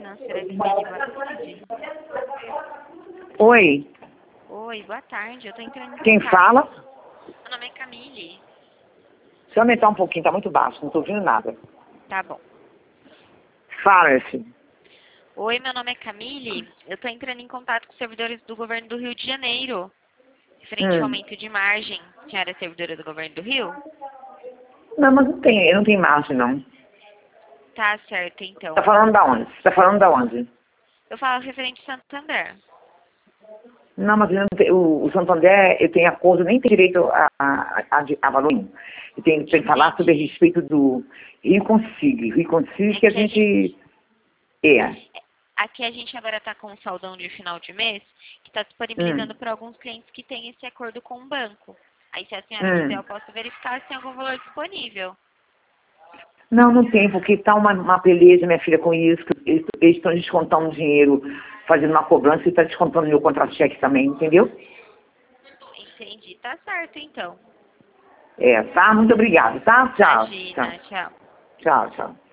financeira Vicene, boa tarde. Oi, Oi, boa tarde. Eu tô entrando em quem contato. fala? Meu nome é Camille. Se eu aumentar um pouquinho, tá muito baixo, não tô ouvindo nada. Tá bom. Fala, meu filho. Oi, meu nome é Camille. Eu tô entrando em contato com os servidores do governo do Rio de Janeiro, referente ao aumento de margem. A senhora é servidora do governo do Rio? Não, mas não tem, eu não tenho margem, não. Tá certo, então. Tá falando da onde? Você tá falando da onde? Eu falo referente a Santander. Não, mas eu não tenho, o Santander, eu tenho acordo, nem tem direito a valor nenhum. Eu tenho que falar sobre a respeito do Rio Consigo. Rio Consigo que a gente... Aqui a gente agora está com um saldão de final de mês que está disponibilizando para alguns clientes que têm esse acordo com o banco. Aí, se a senhora quiser, eu posso verificar se tem algum valor disponível. Não, não tem, porque tá uma peleja, minha filha, com isso. Eles estão descontando dinheiro, fazendo uma cobrança e está descontando meu contra-cheque também, entendeu? Entendi. Tá certo, então. Tá? Muito obrigada, tá? Tchau. Imagina. Tchau. Tchau, tchau.